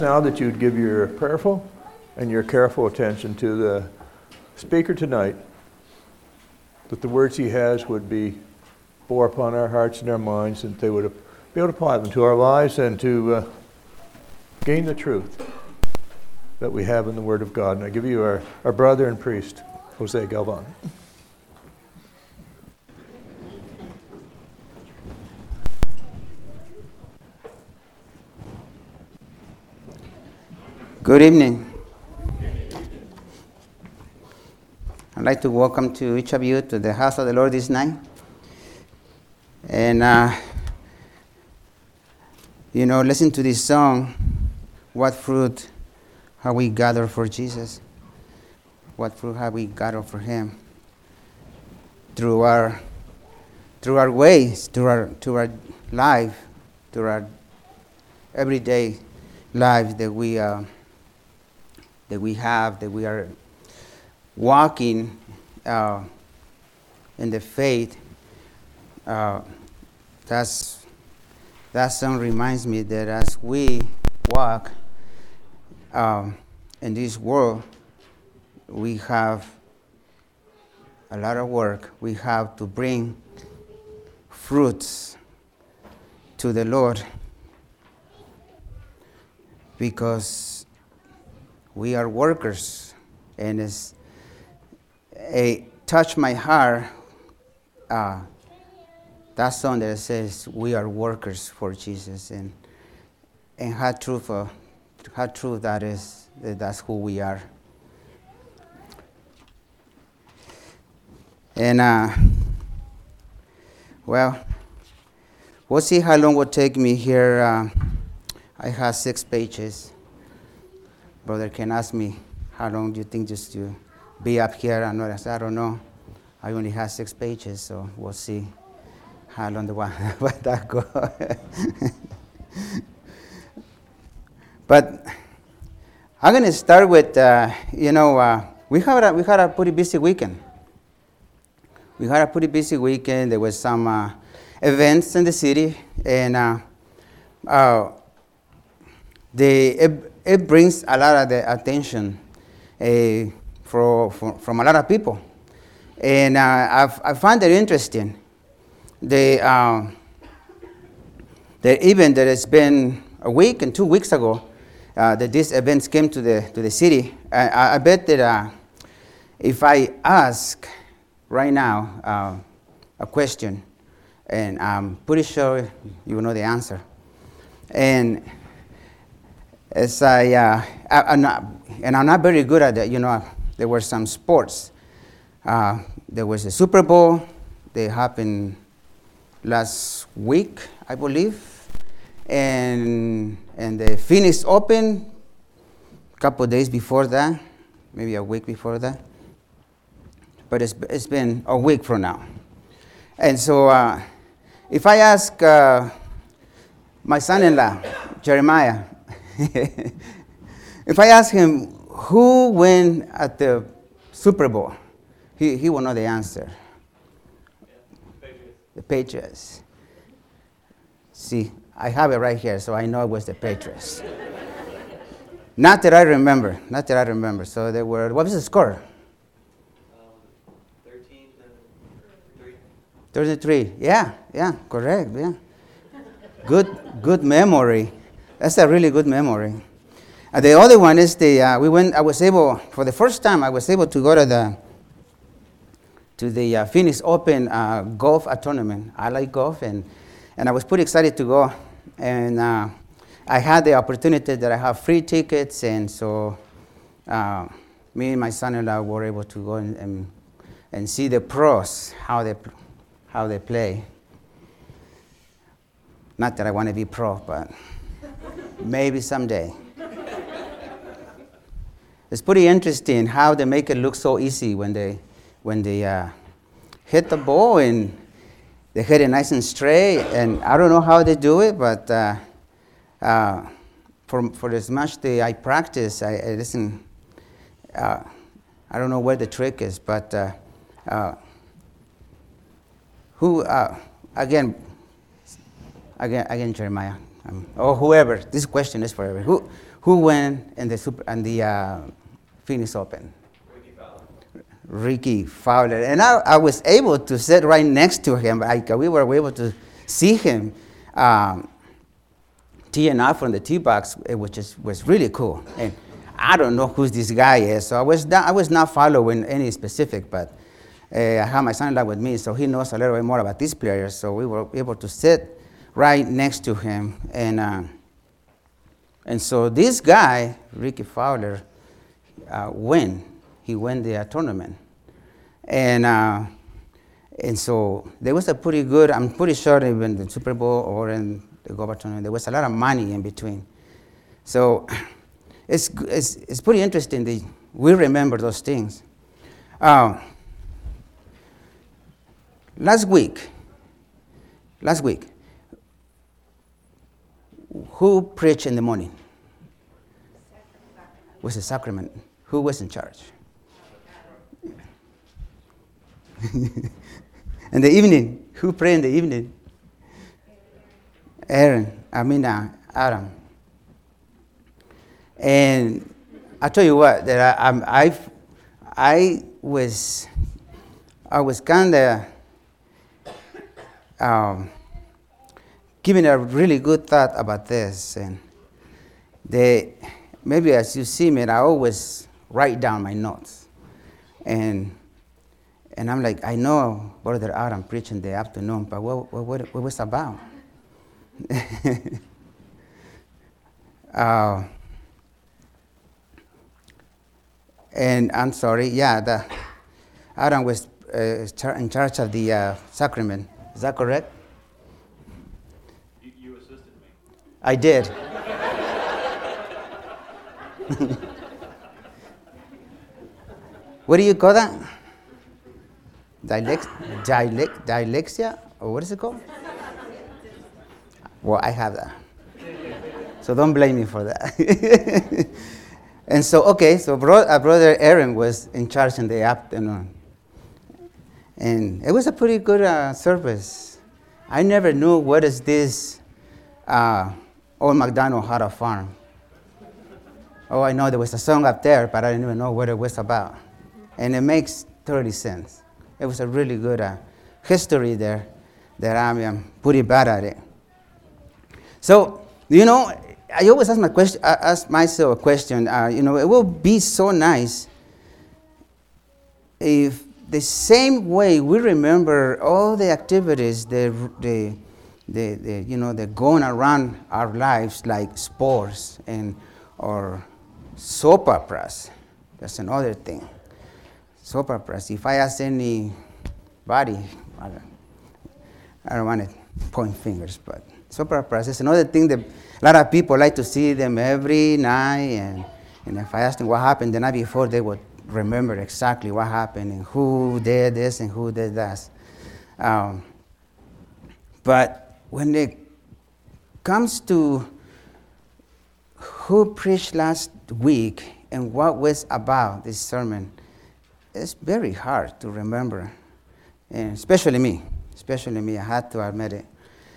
Now that you'd give your prayerful and your careful attention to the speaker tonight, that the words he has would be bore upon our hearts and our minds, and they would be able to apply them to our lives and to gain the truth that we have in the Word of God. And I give you our brother and priest, Jose Galvan. Good evening. I'd like to welcome to each of you to the house of the Lord this night. And, listen to this song, What Fruit Have We Gathered for Jesus? What fruit have we gathered for Him? Through our ways, through our life, through our everyday life that we are walking in the faith. That song reminds me that as we walk in this world, we have a lot of work. We have to bring fruits to the Lord, because we are workers, and it's touch my heart, that song that says we are workers for Jesus, and how true that is, that's who we are. And we'll see how long it will take me here. I have 6 pages. Brother can ask me, how long do you think just to be up here? I don't know. I only have 6 pages, so we'll see how long that go. But I'm going to start with, we had a pretty busy weekend. There was some events in the city, and it brings a lot of the attention from a lot of people, and I find it interesting. The event that has been a week and 2 weeks ago, that these events came to the city. I bet that if I ask right now a question, and I'm pretty sure you will know the answer, and as I'm not very good at that. There were some sports. There was a Super Bowl. They happened last week, I believe, and the Phoenix Open a couple of days before that, maybe a week before that. But it's been a week from now, and so if I ask my son-in-law Jeremiah, if I ask him who won at the Super Bowl, he will know the answer. The Patriots. See, I have it right here, so I know it was the Patriots. Not that I remember. So they were. What was the score? 13-3. Yeah, correct. Yeah. Good memory. That's a really good memory. The other one is for the first time, I was able to go to the Phoenix Open golf tournament. I like golf, and I was pretty excited to go. And I had the opportunity that I have free tickets, and so me and my son-in-law were able to go and see the pros, how they play. Not that I want to be pro, but maybe someday. It's pretty interesting how they make it look so easy when they hit the ball and they hit it nice and straight. And I don't know how they do it, but for as much I practice, I listen. I don't know where the trick is, but again, Jeremiah, or whoever. This question is for everyone. Who won in the Phoenix Open? Ricky Fowler. And I was able to sit right next to him. We were able to see him tee and off from the tee box, which was really cool. And I don't know who this guy is, so I was not following any specific, but I have my son-in-law with me, so he knows a little bit more about these players. So we were able to sit right next to him, and so this guy, Ricky Fowler, he won the tournament, and so there was a pretty good. I'm pretty sure even the Super Bowl or in the golf tournament, there was a lot of money in between. So it's pretty interesting that we remember those things. Last week, who preached in the morning? Was the sacrament. Who was in charge? In the evening, who prayed in the evening? Adam. And I tell you what, that I was kind of giving a really good thought about this, and maybe as you see me, I always write down my notes, and I'm like, I know Brother Adam preached in the afternoon, but what was it about? And I'm sorry, Adam was in charge of the sacrament. Is that correct? You assisted me. I did. What do you call that? Dyslexia? Or what is it called? Well, I have that. So don't blame me for that. And so, Brother Aaron was in charge in the afternoon. And it was a pretty good service. I never knew what is this Old MacDonald had a farm. Oh, I know there was a song up there, but I didn't even know what it was about. And it makes 30 cents. It was a really good history there that I'm pretty bad at it. So, I always ask myself a question. It will be so nice if the same way we remember all the activities, the going around our lives like sports or soap operas. That's another thing. Soap operas. If I ask anybody, I don't want to point fingers, but soap operas is another thing that a lot of people like to see them every night. And if I ask them what happened the night before, they would remember exactly what happened and who did this and who did that. But when it comes to who preached last week and what was about this sermon, it's very hard to remember, and especially me, I had to admit it.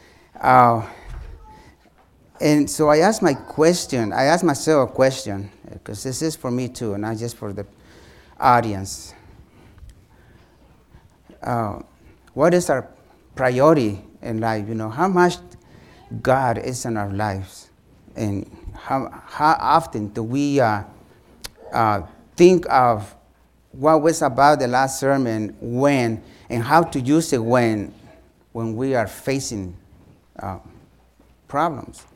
And so I asked myself a question, because this is for me too, not just for the audience. What is our priority in life? How much God is in our lives, and how often do we think of what was about the last sermon and how to use it when we are facing problems.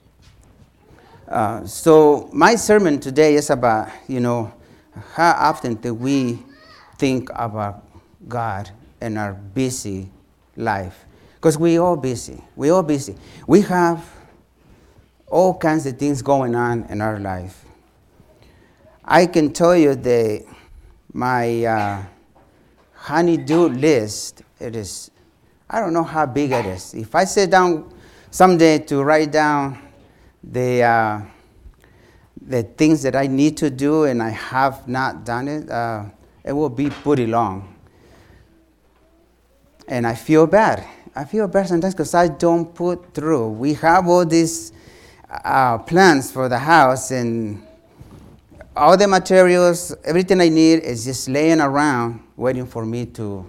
So my sermon today is about, how often do we think about God in our busy life? Because we all busy. We have all kinds of things going on in our life. I can tell you that my honey-do list, I don't know how big it is. If I sit down someday to write down the things that I need to do and I have not done it, it will be pretty long. And I feel bad. Sometimes because I don't put through. We have all these plans for the house, and all the materials, everything I need is just laying around waiting for me to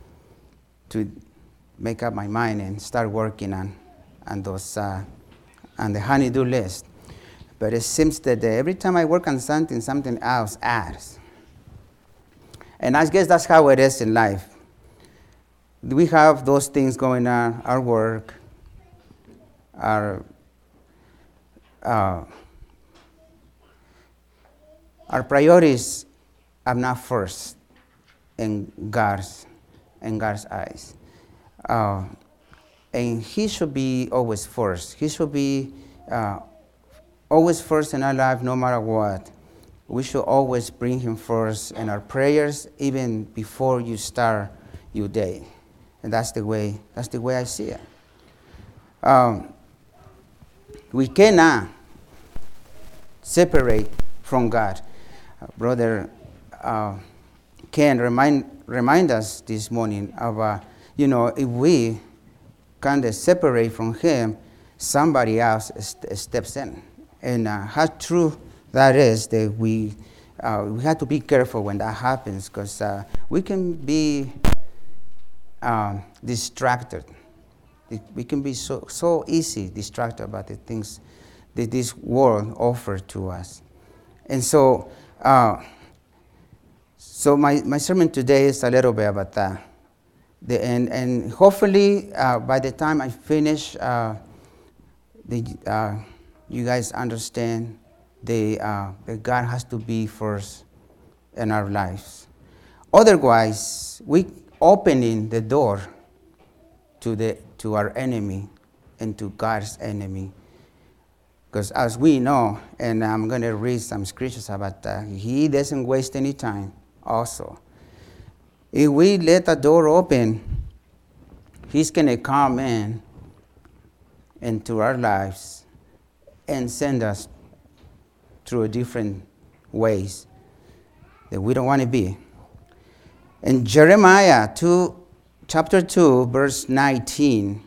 make up my mind and start working on those on the honey-do list. But it seems that every time I work on something, something else adds. And I guess that's how it is in life. We have those things going on, our work, our priorities are not first in God's eyes. And He should be always first. He should be always first in our life, no matter what. We should always bring Him first in our prayers, even before you start your day. And that's the way I see it. We cannot separate from God. Brother Ken remind us this morning of, if we kind of separate from Him, somebody else steps in. And how true that is, that we have to be careful when that happens, because we can be distracted. We can be so easy distracted by the things that this world offers to us. And so my sermon today is a little bit about that. And hopefully by the time I finish, you guys understand that God has to be first in our lives. Otherwise, we opening the door to our enemy and to God's enemy. Because as we know, and I'm going to read some scriptures about that, He doesn't waste any time also. If we let the door open, He's going to come into our lives and send us through different ways that we don't want to be. In Jeremiah chapter 2, verse 19,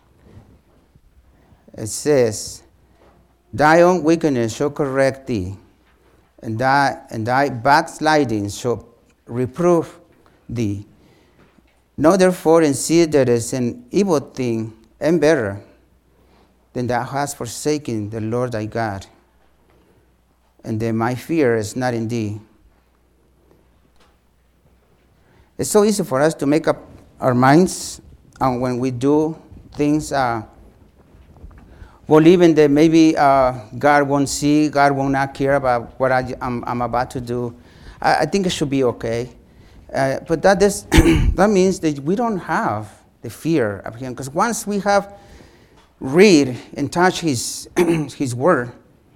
it says, "Thy own wickedness shall correct thee, and thy backsliding shall reprove thee. Know therefore and see that it is an evil thing and better than thou hast forsaken the Lord thy God, and that my fear is not in thee." It's so easy for us to make up our minds when we do things, believing that maybe God won't see, God will not care about what I'm about to do. I think it should be okay. But that means that we don't have the fear of Him. Because once we have read and touch His Word,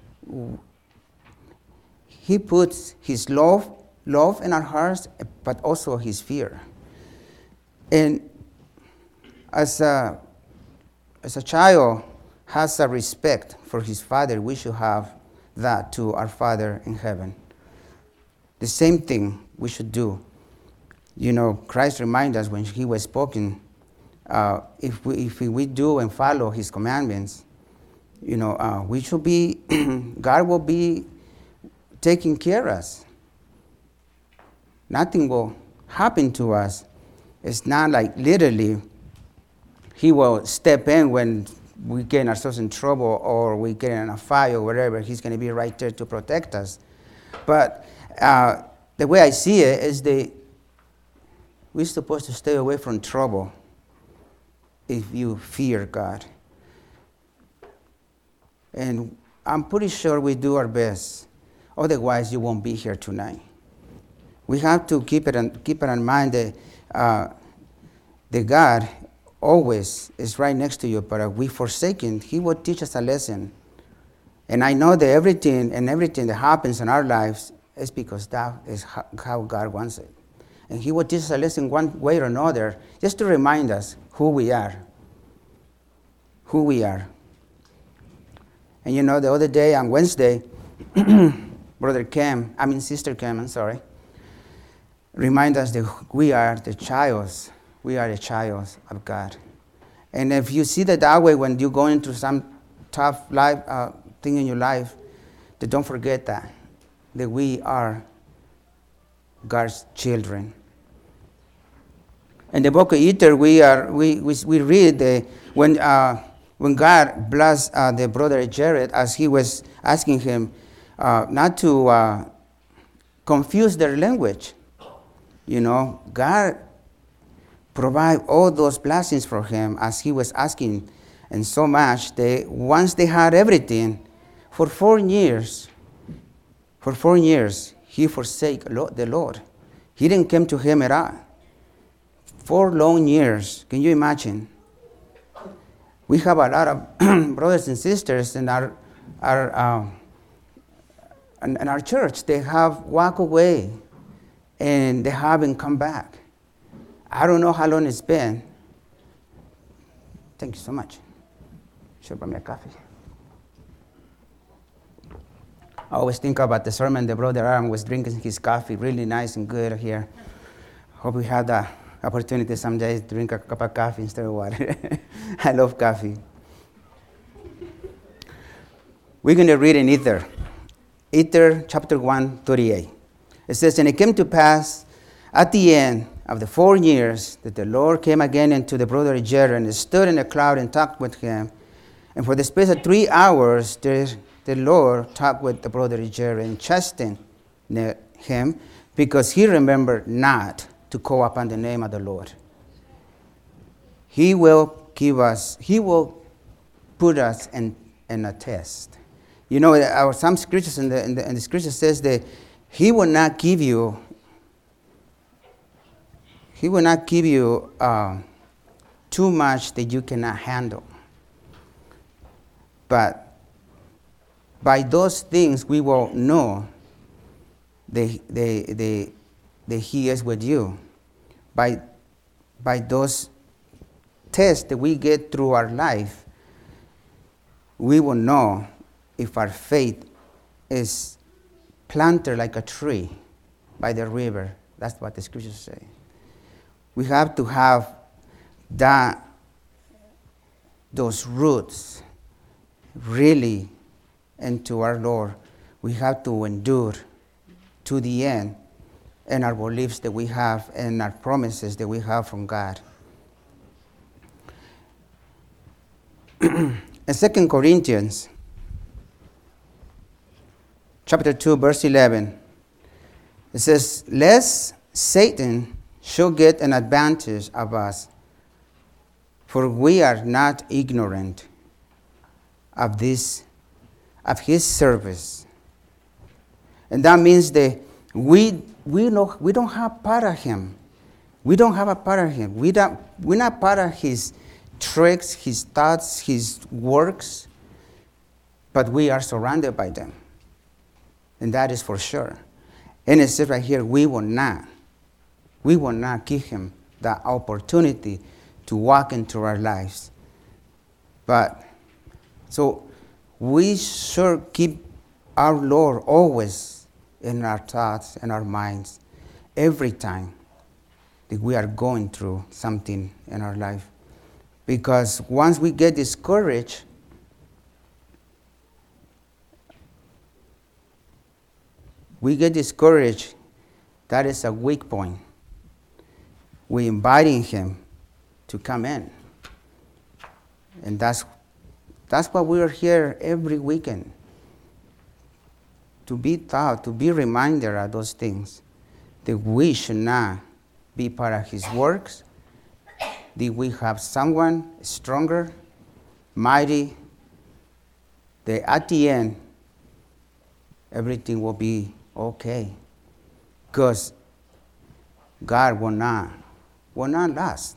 He puts His love in our hearts, but also His fear. And as a child has a respect for his father, we should have that to our Father in heaven. The same thing we should do. Christ reminded us when He was spoken, if we do and follow His commandments, we should be, God will be taking care of us. Nothing will happen to us. It's not like literally He will step in when we get ourselves in trouble or we get in a fire or whatever. He's going to be right there to protect us. But the way I see it is that we're supposed to stay away from trouble if you fear God. And I'm pretty sure we do our best. Otherwise, you won't be here tonight. We have to keep it in mind that God always is right next to you, but if we forsaken, He will teach us a lesson. And I know that everything that happens in our lives is because that is how God wants it. And He will teach us a lesson one way or another, just to remind us who we are. Who we are. And the other day on Wednesday, Sister Cam, remind us that we are the childs. We are the childs of God. And if you see that way when you go into some tough life thing in your life, then don't forget that we are God's children. In the book of Ether, we read when God blessed the brother Jared, as he was asking him not to confuse their language. You know, God provide all those blessings for him as he was asking, and so much. Once they had everything, for 4 years, he forsake the Lord. He didn't come to him at all. 4 long years. Can you imagine? We have a lot of brothers and sisters in our church. They have walked away, and they haven't come back. I don't know how long it's been. Thank you so much. Should buy me a coffee. I always think about the sermon that Brother Aaron was drinking his coffee, really nice and good here. Hope we have the opportunity some days to drink a cup of coffee instead of water. I love coffee. We're going to read in Ether chapter 1, 38. It says, "And it came to pass at the end of the 4 years that the Lord came again unto the brother Jared, and stood in a cloud and talked with him. And for the space of 3 hours the Lord talked with the brother Jared, and chastened him, because he remembered not to call upon the name of the Lord. He will put us in a test." You know, some scriptures in the scripture says that He will not give you too much that you cannot handle. But by those things we will know that He is with you. By those tests that we get through our life, we will know if our faith is planted like a tree by the river. That's what the scriptures say. We have to have those roots really into our Lord. We have to endure to the end in our beliefs that we have and our promises that we have from God. In 2 Corinthians chapter 2, verse 11, it says, "Lest Satan should get an advantage of us, for we are not ignorant of his service." And that means that we don't have part of him. We don't have a part of him. We're not part of his tricks, his thoughts, his works, but we are surrounded by them. And that is for sure. And it says right here, we will not give him the opportunity to walk into our lives. But so we should keep our Lord always in our thoughts and our minds every time that we are going through something in our life. Because once we get discouraged, that is a weak point. We're inviting him to come in. And that's why we're here every weekend. To be taught, to be reminded of those things. That we should not be part of his works. That we have someone stronger, mighty, that at the end, everything will be okay. Because God will not last.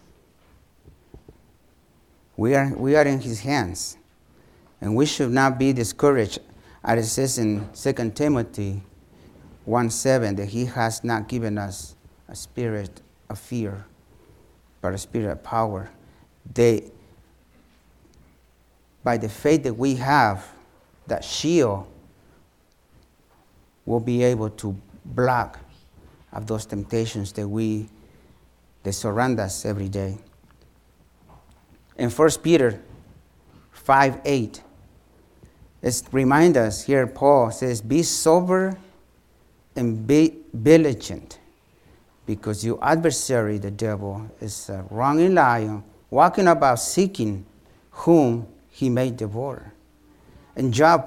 We are in his hands. And we should not be discouraged. As it says in 2 Timothy 1:7, that he has not given us a spirit of fear, but a spirit of power. By the faith that we have, that shield will be able to block of those temptations that surround us every day. In 1 Peter 5:8, It's remind us here, Paul says, be sober and be vigilant, because your adversary, the devil, is a roaring lion, walking about seeking whom he may devour. In Job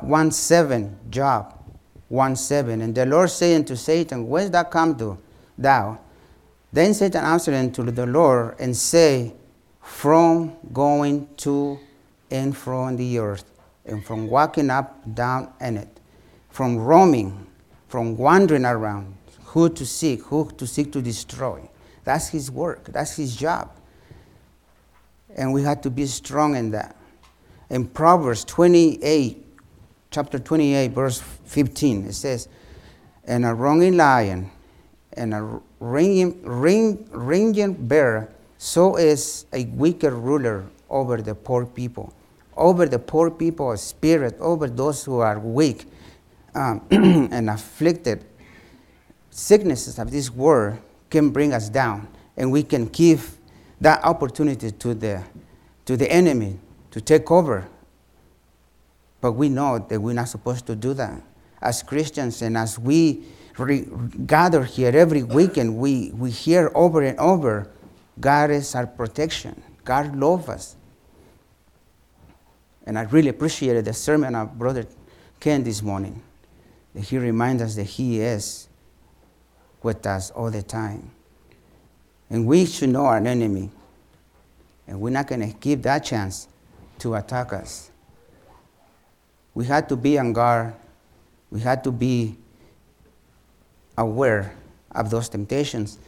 1:7, and the Lord saying to Satan, whence thou come to thou? Then Satan answered unto the Lord and say, from going to and from the earth, and from walking up down in it, from roaming, from wandering around, who to seek to destroy. That's his work. That's his job. And we have to be strong in that. In Proverbs 28, chapter 28, verse 15, it says, and a roaring lion and a ringing bear, so is a wicked ruler over the poor people. Over the poor people of spirit, over those who are weak and afflicted. Sicknesses of this world can bring us down, and we can give that opportunity to the enemy to take over. But we know that we're not supposed to do that. As Christians, and as we gather here every weekend, we hear over and over, God is our protection. God loves us. And I really appreciated the sermon of Brother Ken this morning. That he reminds us that he is with us all the time. And we should know our enemy. And we're not going to give that chance to attack us. We had to be on guard. We had to be aware of those temptations.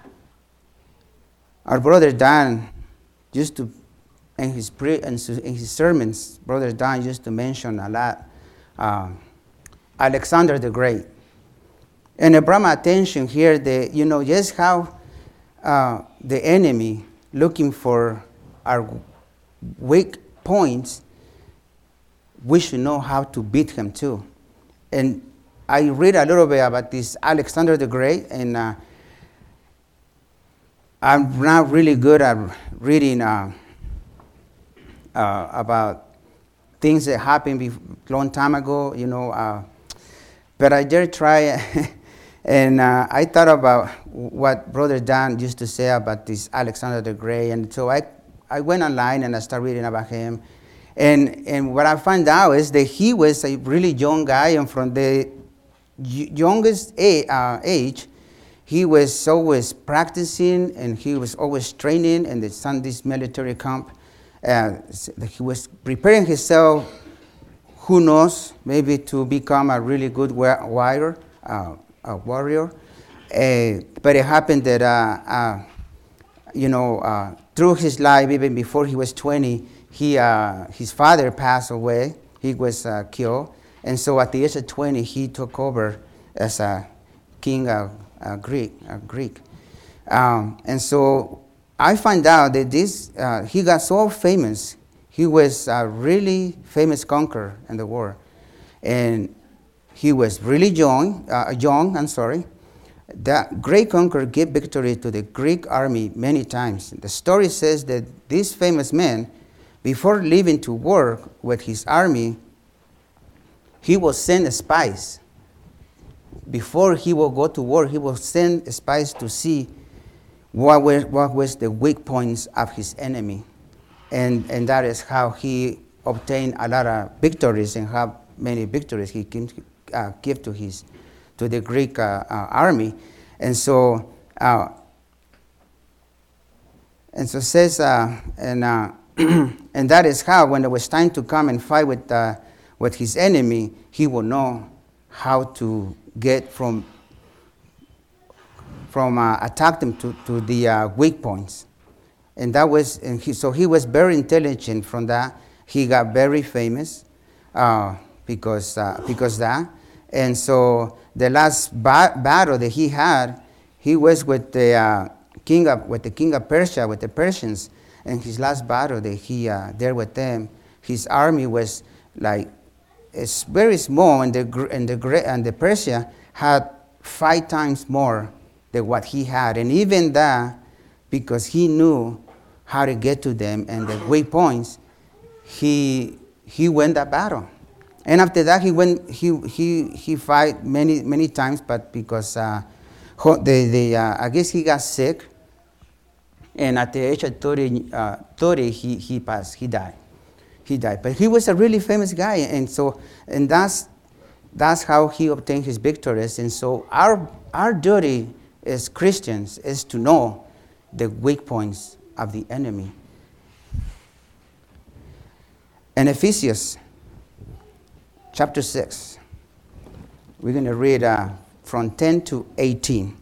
Our brother Dan used to, in his sermons, Brother Dan used to mention a lot Alexander the Great. And it brought my attention here that, just how the enemy, looking for our weak points, we should know how to beat him too. And I read a little bit about this Alexander the Great, and I'm not really good at reading about things that happened a long time ago, but I dare try. And I thought about what Brother Dan used to say about this Alexander the Great, and so I went online and I started reading about him. And what I found out is that he was a really young guy, and from the youngest age, he was always practicing, and he was always training in the Sunday's military camp. He was preparing himself, who knows, maybe to become a really good warrior. But it happened that, through his life, even before he was 20, his father passed away. He was killed. And so at the age of 20, he took over as a king of Greek. And so I found out that he got so famous. He was a really famous conqueror in the war. And he was really young. That great conqueror gave victory to the Greek army many times. The story says that this famous man, before leaving to work with his army, he will send spies. Before he will go to war, he will send spies to see what was the weak points of his enemy. And that is how he obtained a lot of victories, and how many victories he can give to the Greek army. And so says, and that is how, when it was time to come and fight with his enemy, he will know how to get from attack them to the weak points. And that was, so he was very intelligent from that. He got very famous because that. And so the last battle that he had, he was with the king of Persia, with the Persians. And his last battle that he there with them, his army was like, it's very small, and the Persia had 5 times more than what he had. And even that, because he knew how to get to them and the weak points, he won that battle. And after that, he fight many times, but because I guess he got sick, and at the age of 30 he passed. He died. But he was a really famous guy, and that's how he obtained his victories. And so our duty as Christians is to know the weak points of the enemy. In Ephesians chapter 6, we're going to read from 10 to 18.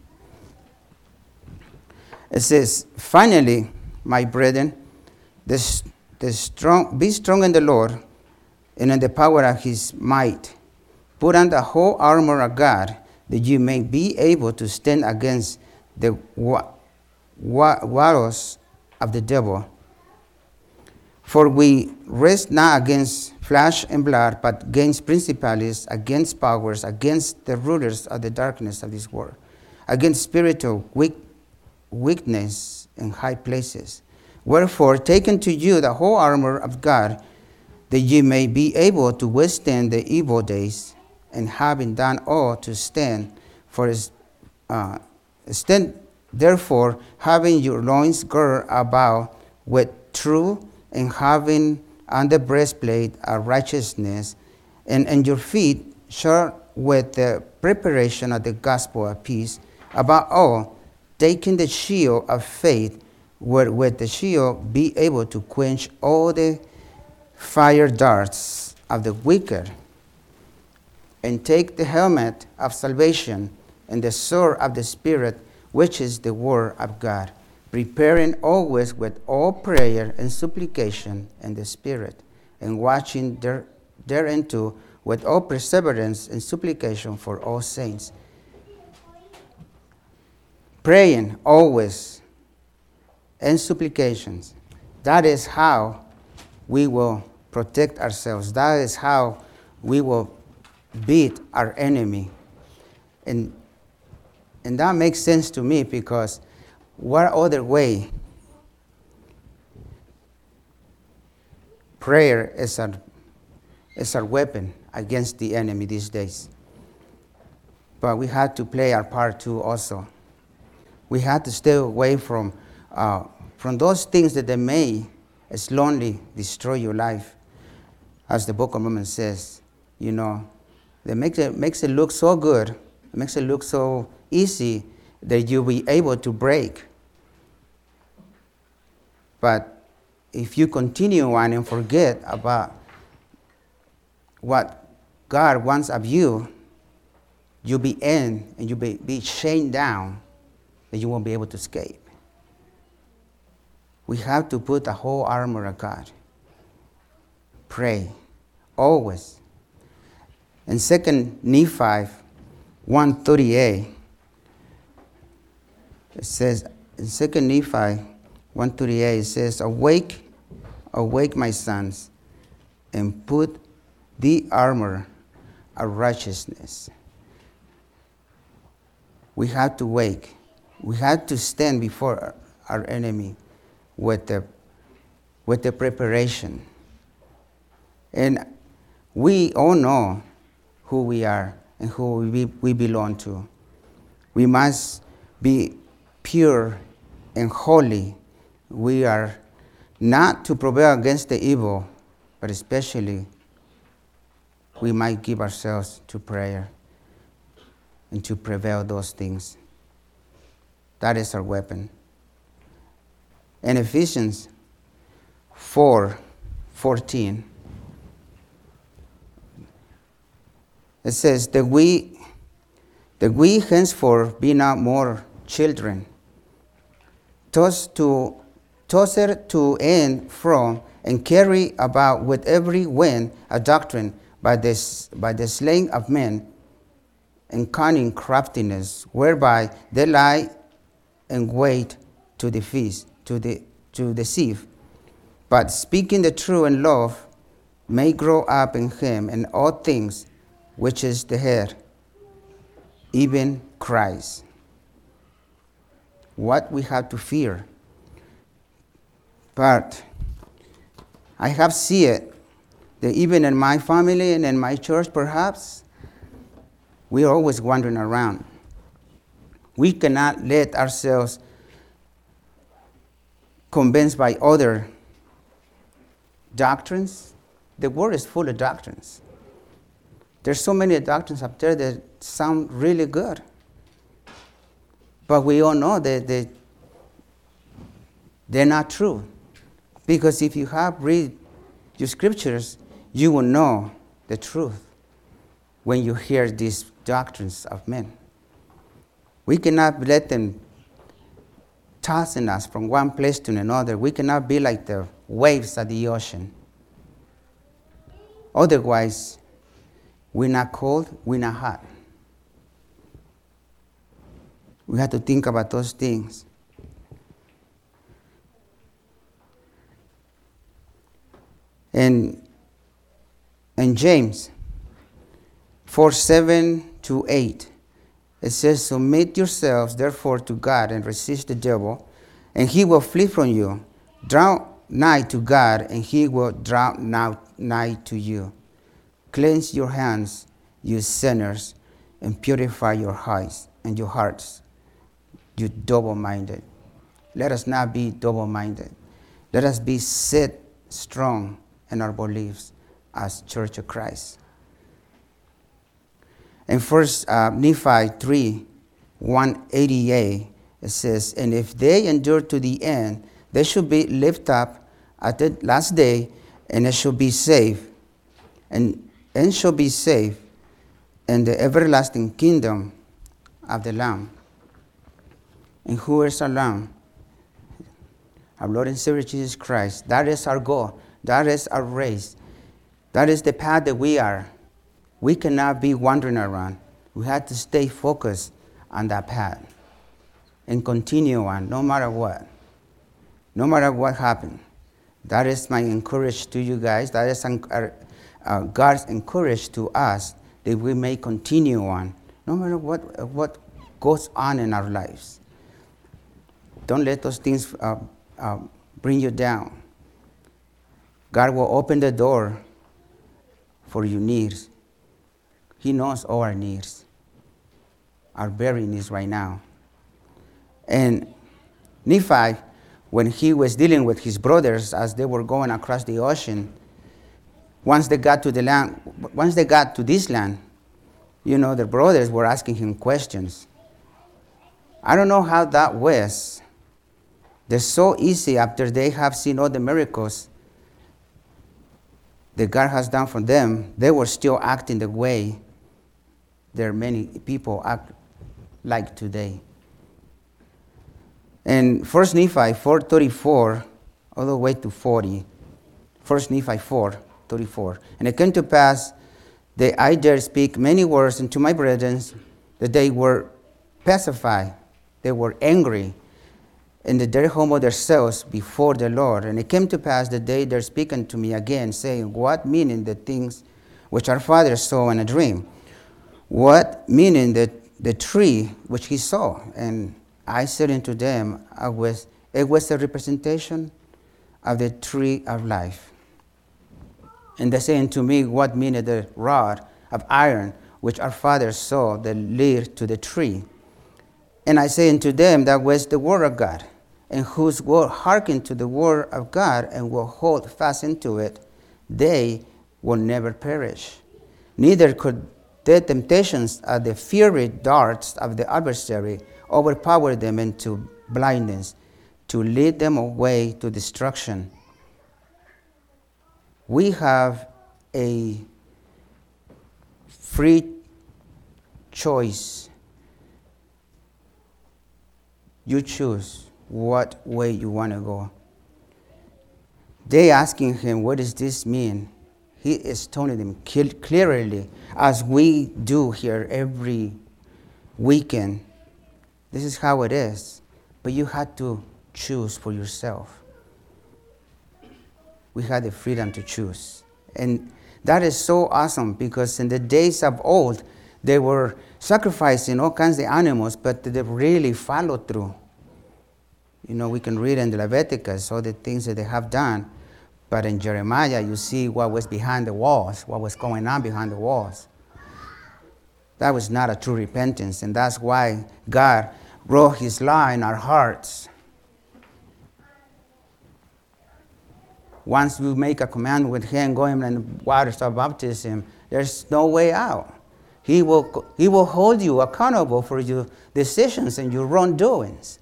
It says, "Finally, my brethren, be strong in the Lord and in the power of his might. Put on the whole armor of God, that you may be able to stand against the wiles of the devil. For we wrestle not against flesh and blood, but against principalities, against powers, against the rulers of the darkness of this world, against spiritual weakness in high places. Wherefore, take unto you the whole armor of God, that ye may be able to withstand the evil days, and having done all to stand. Stand therefore, having your loins girded about with truth, and having on the breastplate of righteousness, and your feet shod with the preparation of the gospel of peace. Above all, taking the shield of faith, wherewith the shield be able to quench all the fire darts of the wicked, and take the helmet of salvation and the sword of the Spirit, which is the word of God, preparing always with all prayer and supplication in the Spirit, and watching thereunto with all perseverance and supplication for all saints. Praying always and supplications. That is how we will protect ourselves. That is how we will beat our enemy. And that makes sense to me, because what other way? Prayer is our weapon against the enemy these days. But we have to play our part too also. We have to stay away from those things that they may slowly destroy your life. As the book of Romans says, that makes it look so good, it makes it look so easy that you'll be able to break. But if you continue on and forget about what God wants of you, you'll be in and you'll be chained down, that you won't be able to escape. We have to put the whole armor of God. Pray always. In 2 Nephi 1:38, it says, in 2 Nephi 1:38, it says, Awake, awake, my sons, and put the armor of righteousness. We have to wake. We have to stand before our enemy with the preparation. And we all know who we are and who we belong to. We must be pure and holy. We are not to prevail against the evil, but especially we might give ourselves to prayer and to prevail those things. That is our weapon. In Ephesians 4:14, it says that we henceforth be not more children, tossed to and from, and carry about with every wind a doctrine by the slaying of men, and cunning craftiness, whereby they lie and wait to deceive. But speaking the truth in love, may grow up in him in all things, which is the head, even Christ. What we have to fear. But I have seen it that even in my family and in my church, perhaps, we are always wandering around. We cannot let ourselves convinced by other doctrines. The world is full of doctrines. There's so many doctrines up there that sound really good. But we all know that they're not true. Because if you have read your scriptures, you will know the truth when you hear these doctrines of men. We cannot let them tossing us from one place to another. We cannot be like the waves of the ocean. Otherwise, we're not cold, we're not hot. We have to think about those things. And James 4:7-8, it says, "Submit yourselves therefore to God and resist the devil, and he will flee from you. Draw nigh to God, and he will draw nigh to you. Cleanse your hands, you sinners, and purify your hearts, you double-minded." Let us not be double-minded. Let us be set strong in our beliefs as Church of Christ. In 1 Nephi 3:1-88, it says, "And if they endure to the end, they shall be lifted up at the last day, and they shall be saved, and shall be saved in the everlasting kingdom of the Lamb." And who is our Lamb? Our Lord and Savior Jesus Christ. That is our goal. That is our race. That is the path that we are. We cannot be wandering around. We have to stay focused on that path and continue on no matter what. No matter what happens. That is my encouragement to you guys. That is God's encouragement to us, that we may continue on no matter what goes on in our lives. Don't let those things bring you down. God will open the door for your needs. He knows all our needs, our very needs right now. And Nephi, when he was dealing with his brothers as they were going across the ocean, once they got to this land, the brothers were asking him questions. I don't know how that was. They're so easy after they have seen all the miracles that God has done for them. They were still acting the way there are many people act like today. And 1 Nephi 4:34 all the way to 40. 1 Nephi 4:34. "And it came to pass that I dared speak many words unto my brethren, that they were pacified, they were angry, and that they humbled themselves before the Lord. And it came to pass that they dared speak unto me again, saying, What meaning the things which our father saw in a dream? What meaning the tree which he saw? And I said unto them, it was a representation of the tree of life. And they say unto me, What meaneth the rod of iron which our father saw that led to the tree? And I say unto them, That was the word of God, and whose will hearken to the word of God and will hold fast into it, they will never perish. Neither could the temptations of the fiery darts of the adversary overpower them into blindness, to lead them away to destruction. We have a free choice. You choose what way you want to go. They asking him, what does this mean? He is telling them clearly, as we do here every weekend. This is how it is. But you had to choose for yourself. We had the freedom to choose. And that is so awesome, because in the days of old, they were sacrificing all kinds of animals, but they really followed through. We can read in the Leviticus all the things that they have done. But in Jeremiah, you see what was behind the walls, what was going on behind the walls. That was not a true repentance, and that's why God wrote his law in our hearts. Once we make a commandment with him, going in the waters of baptism, there's no way out. He will hold you accountable for your decisions and your wrongdoings.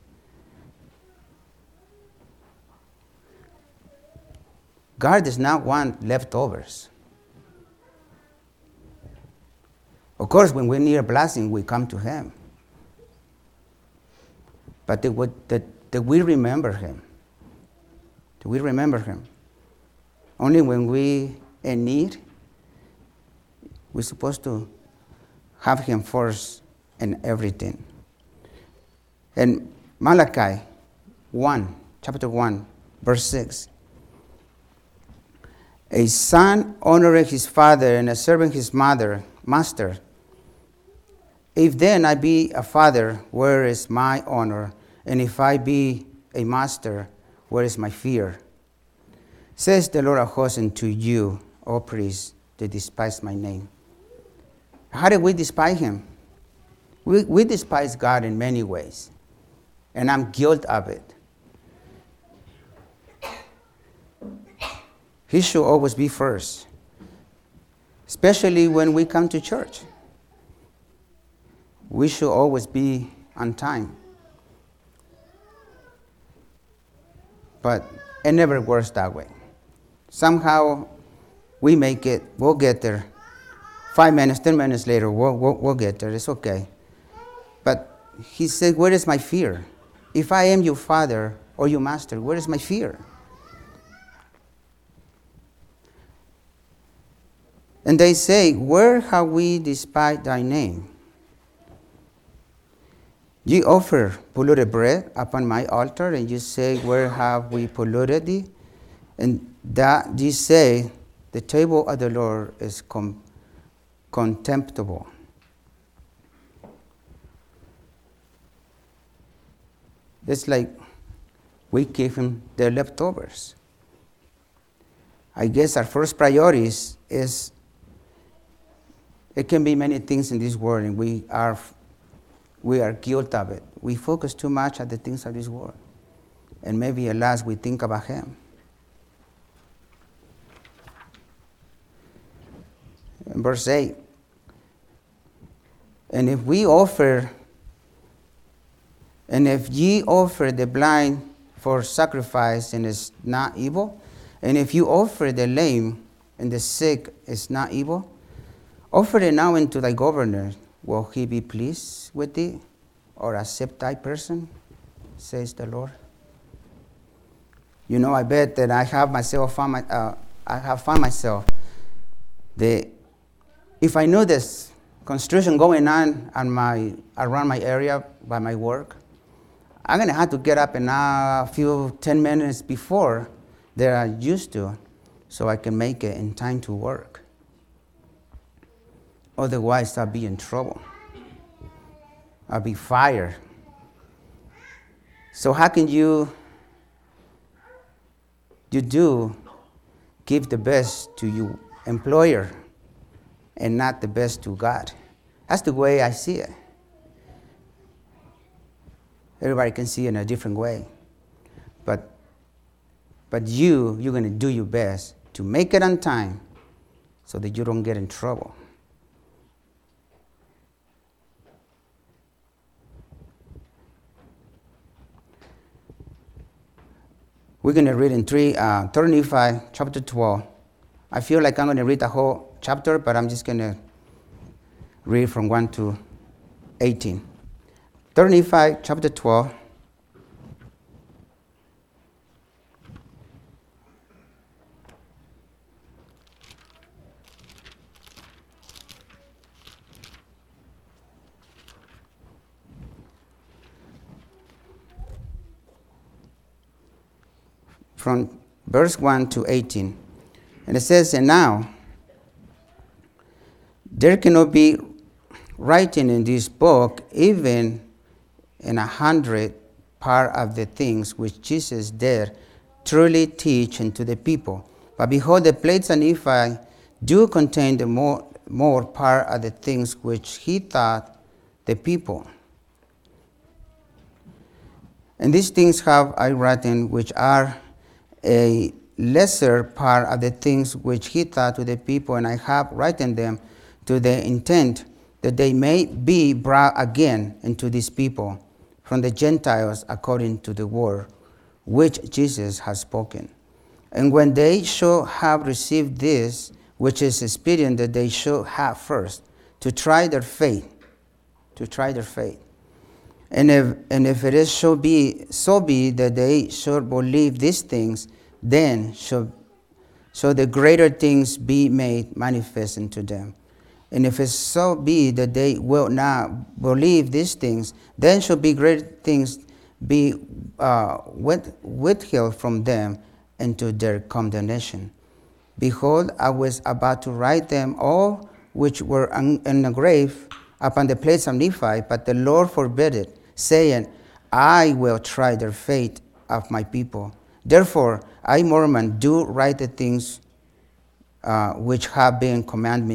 God does not want leftovers. Of course, when we need a blessing, we come to him. But that we remember him. Do we remember him? Only when we in need, we're supposed to have him first in everything. In Malachi 1, chapter 1, verse 6, a son honoring his father and a servant his master. If then I be a father, where is my honor? And if I be a master, where is my fear? Says the Lord of hosts unto you, O priests, that despise my name. How did we despise him? We despise God in many ways, and I'm guilty of it. He should always be first, especially when we come to church. We should always be on time. But it never works that way. Somehow we make it, we'll get there. 5 minutes, 10 minutes later, we'll get there. It's okay. But he said, where is my fear? If I am your father or your master, where is my fear? And they say, where have we despised thy name? Ye offer polluted bread upon my altar, and you say, where have we polluted thee? And that ye say, the table of the Lord is contemptible. It's like we give him the leftovers. I guess our first priorities is, it can be many things in this world, and we are guilty of it. We focus too much on the things of this world. And maybe at last we think about him. In verse 8, and if ye offer the blind for sacrifice, and it's not evil, and if you offer the lame and the sick, it's not evil, offer it now unto thy governor. Will he be pleased with thee, or accept thy person, says the Lord? You know, I bet that I have found myself that if I knew this construction going on around my area by my work, I'm going to have to get up in a few 10 minutes before that I used to, so I can make it in time to work. Otherwise, I'll be in trouble. I'll be fired. So how can you give the best to your employer and not the best to God? That's the way I see it. Everybody can see it in a different way. But you're going to do your best to make it on time so that you don't get in trouble. We're going to read in 3 Nephi chapter 12. I feel like I'm going to read the whole chapter, but I'm just going to read from 1 to 18. 3 Nephi chapter 12. From verse 1 to 18. And it says, and now, there cannot be writing in this book, even in 100 part of the things which Jesus did truly teach unto the people, But behold, the plates and Nephi do contain the more part of the things which he taught the people. And these things have I written, which are a lesser part of the things which he taught to the people, and I have written them to the intent that they may be brought again into these people from the Gentiles according to the word which Jesus has spoken. And when they shall have received this, which is expedient that they should have first, to try their faith. And if it is so be that they should believe these things, then shall the greater things be made manifest unto them. And if it so be that they will not believe these things, then shall be greater things be withheld from them into their condemnation. Behold, I was about to write them all which were engraved upon the plates of Nephi, but the Lord forbid it, saying, I will try their faith of my people. Therefore, I, Mormon, do write the things which have been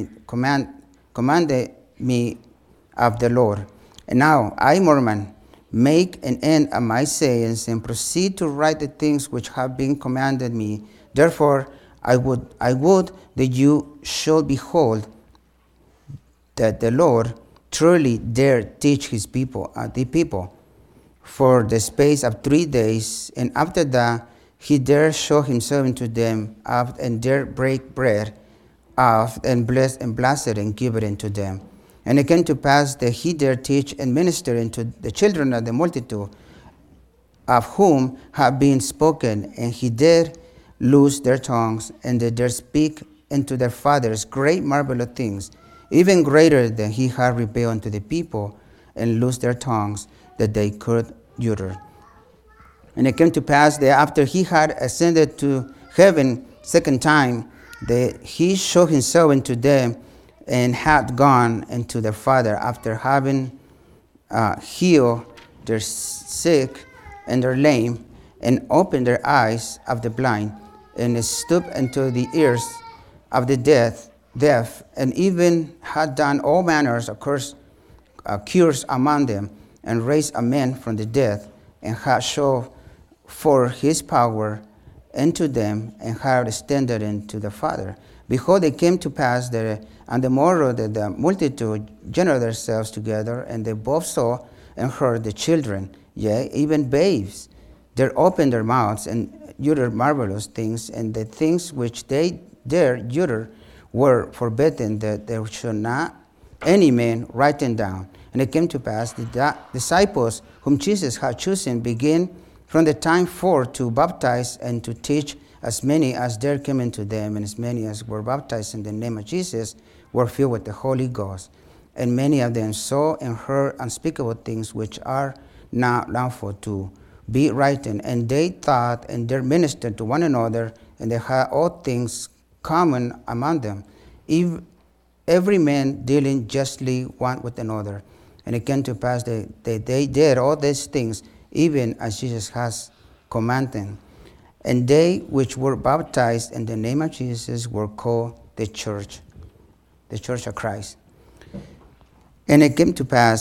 commanded me of the Lord. And now, I, Mormon, make an end of my sayings and proceed to write the things which have been commanded me. Therefore, I would that you should behold that the Lord truly dare teach his people, the people, for the space of 3 days, and after that he dare show himself unto them, and dare break bread off, and bless it, and give it unto them. And it came to pass that he dare teach and minister unto the children of the multitude, of whom have been spoken, and he dare loose their tongues, and they dare speak unto their fathers great marvelous things, even greater than he had revealed unto the people, and loose their tongues, that they could utter. And it came to pass that after he had ascended to heaven second time, that he showed himself unto them, and had gone into their Father, after having healed their sick and their lame, and opened their eyes of the blind, and stooped unto the ears of the deaf, and even had done all manners of cures among them, and raised a man from the dead, and had showed for his power unto them, and had extended unto the Father. Behold, it came to pass that on the morrow that the multitude gathered themselves together, and they both saw and heard the children, yea, even babes. They opened their mouths and uttered marvelous things, and the things which they dared utter were forbidden, that there should not any man write them down. And it came to pass that the disciples whom Jesus had chosen began from the time forth to baptize and to teach as many as there came into them, and as many as were baptized in the name of Jesus were filled with the Holy Ghost. And many of them saw and heard unspeakable things which are not lawful to be written. And they taught and they ministered to one another, and they had all things common among them, every man dealing justly one with another. And it came to pass that they did all these things, even as Jesus has commanded. And they which were baptized in the name of Jesus were called the church of Christ. And it came to pass,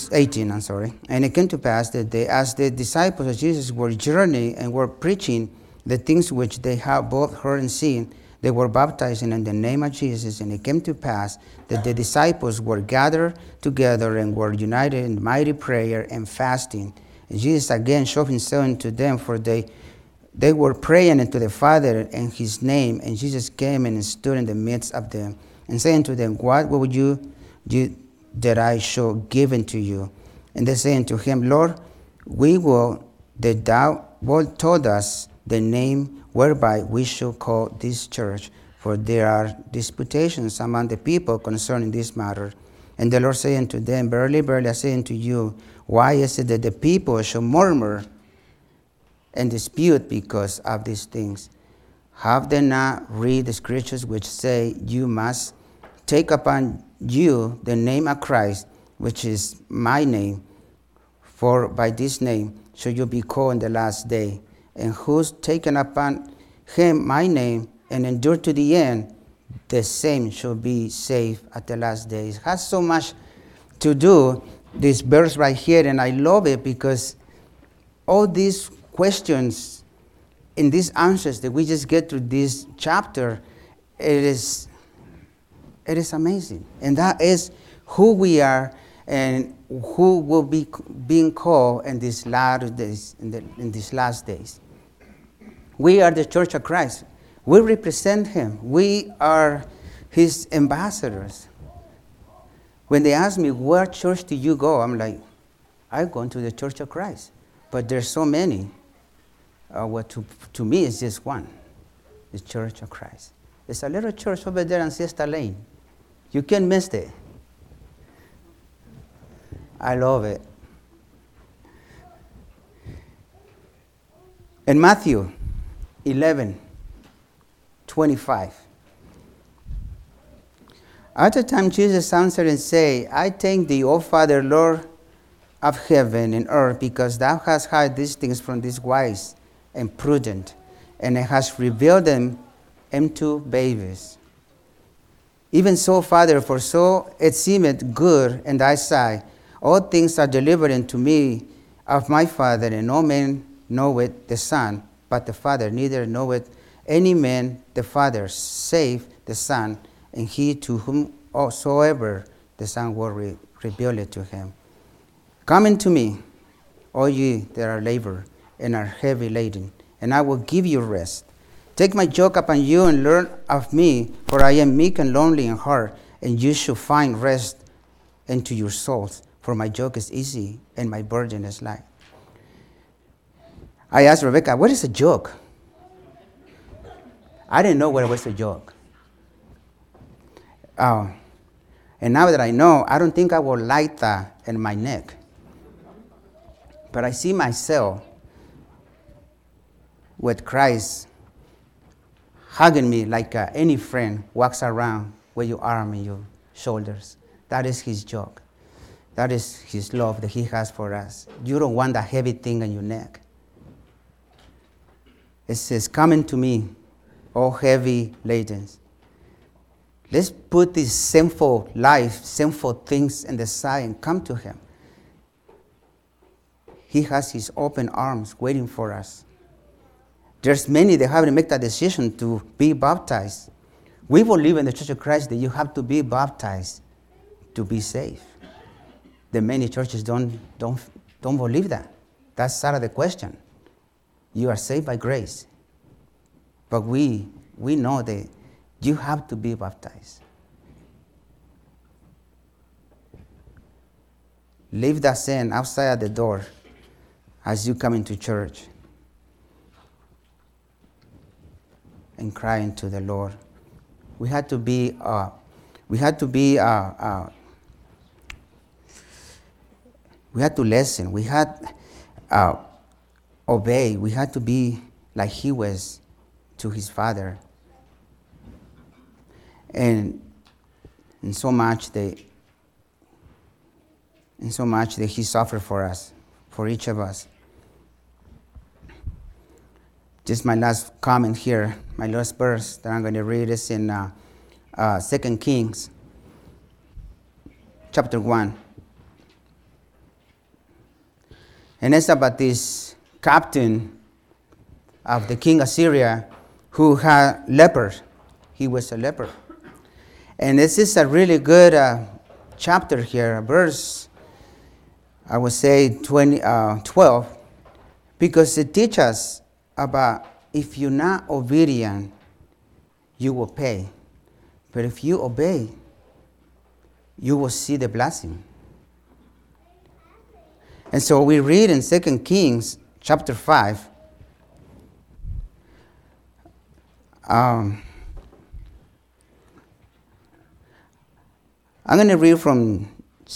and it came to pass that as the disciples of Jesus were journeying and were preaching the things which they had both heard and seen, they were baptizing in the name of Jesus. And it came to pass that the disciples were gathered together and were united in mighty prayer and fasting. And Jesus again showed himself unto them, for they were praying unto the Father in his name. And Jesus came and stood in the midst of them, and said unto them, What will you do that I shall give unto you? And they said unto him, Lord, we will that thou wilt told us the name whereby we shall call this church, for there are disputations among the people concerning this matter. And the Lord said unto them, Verily, verily, I say unto you, why is it that the people shall murmur and dispute because of these things? Have they not read the scriptures which say, You must take upon you the name of Christ, which is my name, for by this name shall you be called in the last day. And who's taken upon him my name and endure to the end, the same shall be saved at the last days. It has so much to do, this verse right here, and I love it because all these questions and these answers that we just get through this chapter, it is amazing. And that is who we are and who will be being called in these last days. In these last days, we are the Church of Christ. We represent Him. We are His ambassadors. When they ask me, "What church do you go?" I'm like, "I go to the Church of Christ." But there's so many. To me, it's just one. The Church of Christ. There's a little church over there on Siesta Lane. You can't miss it. I love it. In Matthew 11:25. At the time Jesus answered and said, "I thank thee, O Father, Lord of heaven and earth, because thou hast hid these things from these wise and prudent, and hast revealed them unto babies. Even so, Father, for so it seemeth good in thy sight. All things are delivered unto me of my Father, and no man knoweth the Son but the Father, neither knoweth any man the Father, save the Son, and he to whomsoever the Son will reveal it to him. Come unto me, all ye that are labor and are heavy laden, and I will give you rest. Take my yoke upon you and learn of me, for I am meek and lowly in heart, and you shall find rest unto your souls. For my yoke is easy and my burden is light." I asked Rebecca, "What is a yoke?" I didn't know what was a yoke. And now that I know, I don't think I will like that in my neck. But I see myself with Christ hugging me like any friend walks around with your arm and your shoulders. That is His yoke. That is His love that He has for us. You don't want that heavy thing on your neck. It says, "Come unto me, all heavy laden." Let's put this sinful life, sinful things in the side and come to Him. He has His open arms waiting for us. There's many that haven't made that decision to be baptized. We believe in the Church of Christ that you have to be baptized to be saved. The many churches don't believe that. That's out of the question. You are saved by grace. But we know that you have to be baptized. Leave that sin outside the door as you come into church and cry into the Lord. We had to listen. We had obey. We had to be like He was to His Father. And so much that He suffered for us, for each of us. Just my last comment here, my last verse that I'm going to read is in 2 Kings, chapter 1. And it's about this captain of the king of Syria who had lepers. He was a leper. And this is a really good chapter here, verse, I would say 12, because it teaches us about if you're not obedient, you will pay. But if you obey, you will see the blessing. And so we read in 2 Kings chapter 5, I'm going to read from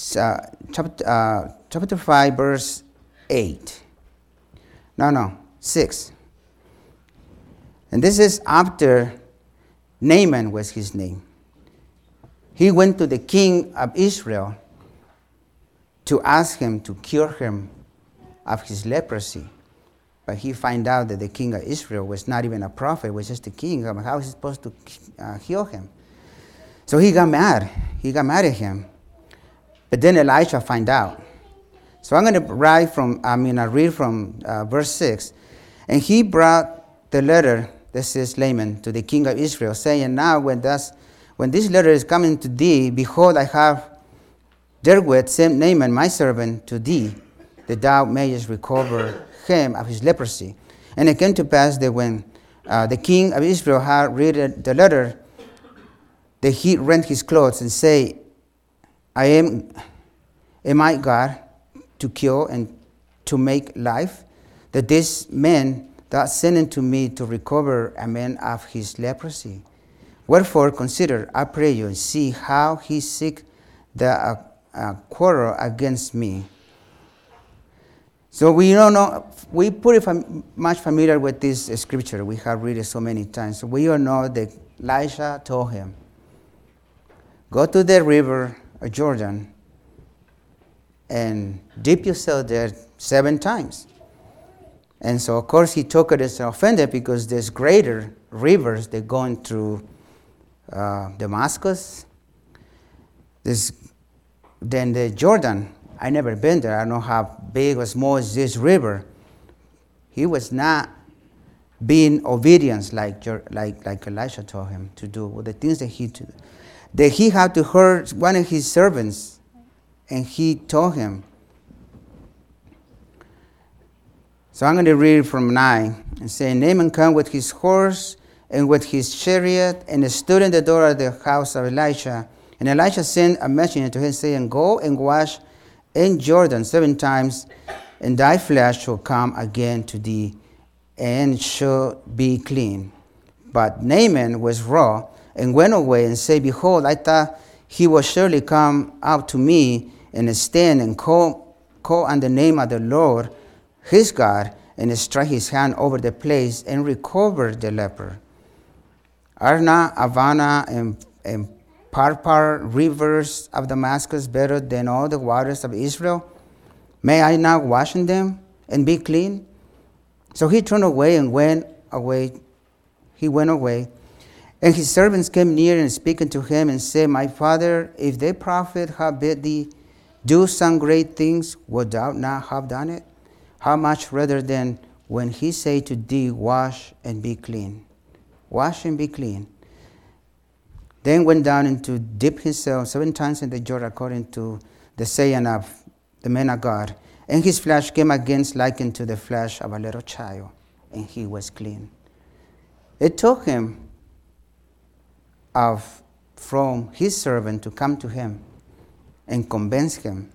chapter 5, verse 8. No, 6. And this is after Naaman was his name. He went to the king of Israel to ask him to cure him of his leprosy. but he found out that the king of Israel was not even a prophet, was just a king. How is he supposed to heal him? So he got mad. He got mad at him. But then Elisha found out. So I'm going to read from verse 6. And he brought the letter, this is Laman, to the king of Israel, saying, Now when this letter is coming to thee, behold, I have therewith sent Naaman my servant to thee, that thou mayest recover him of his leprosy. And it came to pass that when the king of Israel had read the letter, that he rent his clothes and say, Am I God to kill and to make life? That this man thou sending to me to recover a man of his leprosy. Wherefore consider, I pray you, and see how he seek the quarrel against me. So we don't know, we pretty much familiar with this scripture. We have read it so many times. So we all know that Elisha told him, go to the river of Jordan and dip yourself there 7 times. And so, of course, he took it as offended because there's greater rivers that going through Damascus. Then the Jordan. I never been there. I don't know how big or small is this river. He was not being obedient like Elisha told him to do. With the things that he had to hurt one of his servants, and he told him. So I'm going to read from 9 and say, Naaman came with his horse and with his chariot and stood in the door of the house of Elisha. And Elisha sent a messenger to him, saying, Go and wash in Jordan 7 times, and thy flesh shall come again to thee, and shall be clean. But Naaman was raw, and went away, and said, Behold, I thought he will surely come out to me, and stand and call on the name of the Lord his God, and strike his hand over the place, and recover the leper. Are not Abana and Parpar rivers of Damascus better than all the waters of Israel? May I not wash in them and be clean? So he turned away and went away. He went away. And his servants came near and speaking to him and said, My father, if the prophet have bid thee do some great things, would thou not have done it? How much rather than when he say to thee, Wash and be clean? Wash and be clean. Then went down and to dip himself 7 times in the Jordan, according to the saying of the man of God. And his flesh came again likened to the flesh of a little child, and he was clean. It took him from his servant to come to him and convince him.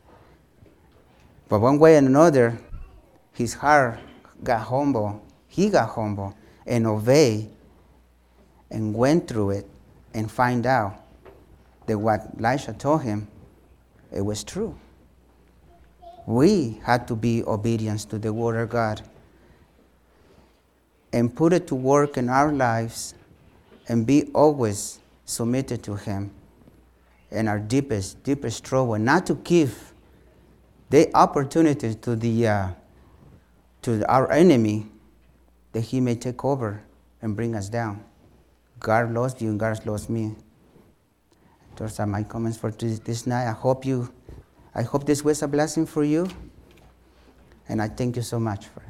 But one way and another, his heart got humble. He got humble and obeyed and went through it and find out that what Elisha told him, it was true. We had to be obedient to the word of God and put it to work in our lives and be always submitted to him in our deepest trouble, not to give the opportunity to our enemy that he may take over and bring us down. God loves you and God loves me. Those are my comments for this night. I hope this was a blessing for you. And I thank you so much for it.